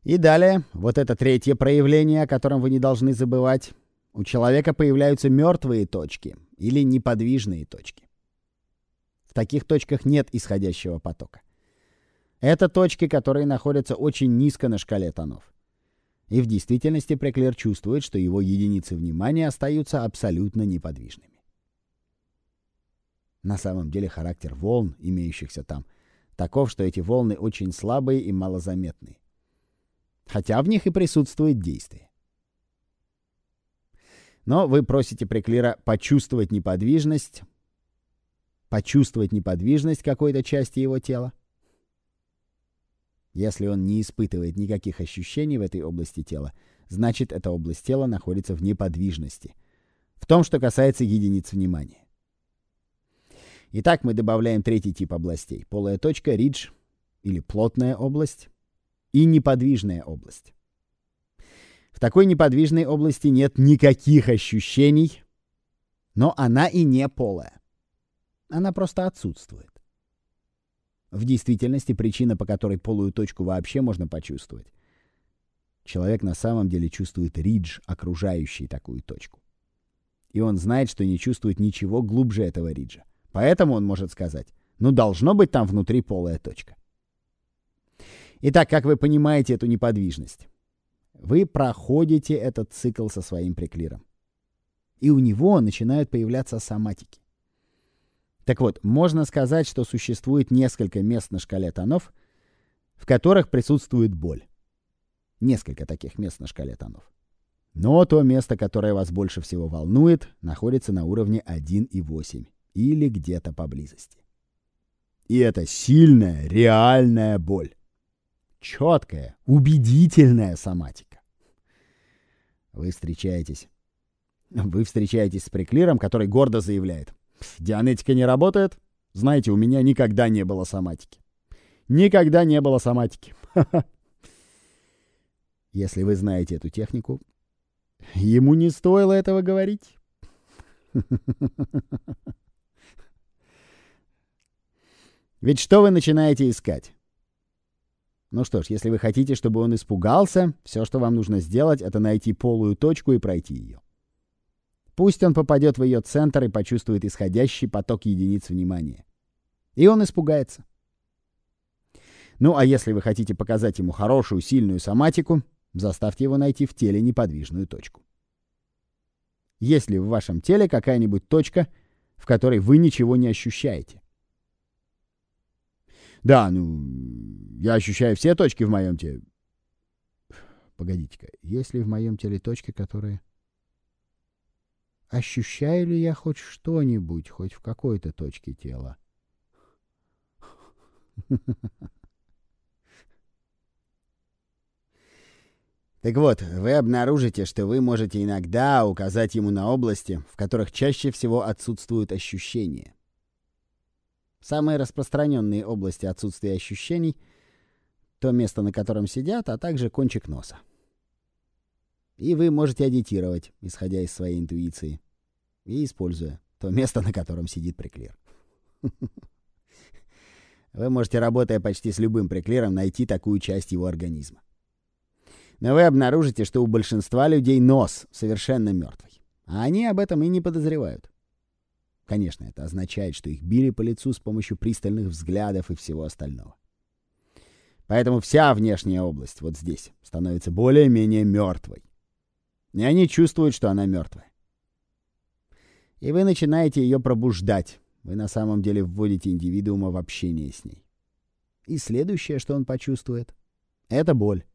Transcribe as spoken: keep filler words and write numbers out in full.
И далее, вот это третье проявление, о котором вы не должны забывать. У человека появляются мертвые точки или неподвижные точки. В таких точках нет исходящего потока. Это точки, которые находятся очень низко на шкале тонов. И в действительности Преклер чувствует, что его единицы внимания остаются абсолютно неподвижными. На самом деле характер волн, имеющихся там, таков, что эти волны очень слабые и малозаметные. Хотя в них и присутствует действие. Но вы просите Преклера почувствовать неподвижность, почувствовать неподвижность какой-то части его тела. Если он не испытывает никаких ощущений в этой области тела, значит, эта область тела находится в неподвижности. В том, что касается единиц внимания. Итак, мы добавляем третий тип областей. Полая точка, ридж или плотная область и неподвижная область. В такой неподвижной области нет никаких ощущений, но она и не полая. Она просто отсутствует. В действительности причина, по которой полую точку вообще можно почувствовать. Человек на самом деле чувствует ридж, окружающий такую точку. И он знает, что не чувствует ничего глубже этого риджа. Поэтому он может сказать, ну должно быть там внутри полая точка. Итак, как вы понимаете эту неподвижность? Вы проходите этот цикл со своим Преклером. И у него начинают появляться соматики. Так вот, можно сказать, что существует несколько мест на шкале тонов, в которых присутствует боль. Несколько таких мест на шкале тонов. Но то место, которое вас больше всего волнует, находится на уровне один и восемь или где-то поблизости. И это сильная, реальная боль. Четкая, убедительная соматика. Вы встречаетесь. Вы встречаетесь с Преклером, который гордо заявляет: дианетика не работает. Знаете, у меня никогда не было соматики. Никогда не было соматики. Если вы знаете эту технику, ему не стоило этого говорить. Ведь что вы начинаете искать? Ну что ж, если вы хотите, чтобы он испугался, все, что вам нужно сделать, это найти полую точку и пройти ее. Пусть он попадет в ее центр и почувствует исходящий поток единиц внимания. И он испугается. Ну, а если вы хотите показать ему хорошую, сильную соматику, заставьте его найти в теле неподвижную точку. Есть ли в вашем теле какая-нибудь точка, в которой вы ничего не ощущаете? Да, ну, я ощущаю все точки в моем теле. Погодите-ка, есть ли в моем теле точки, которые... Ощущаю ли я хоть что-нибудь, хоть в какой-то точке тела? Так вот, вы обнаружите, что вы можете иногда указать ему на области, в которых чаще всего отсутствуют ощущения. Самые распространенные области отсутствия ощущений — то место, на котором сидят, а также кончик носа. И вы можете адитировать, исходя из своей интуиции, и используя то место, на котором сидит Преклер. Вы можете, работая почти с любым Преклером, найти такую часть его организма. Но вы обнаружите, что у большинства людей нос совершенно мертвый. А они об этом и не подозревают. Конечно, это означает, что их били по лицу с помощью пристальных взглядов и всего остального. Поэтому вся внешняя область вот здесь становится более-менее мертвой. И они чувствуют, что она мертвая. И вы начинаете ее пробуждать. Вы на самом деле вводите индивидуума в общение с ней. И следующее, что он почувствует, — это боль.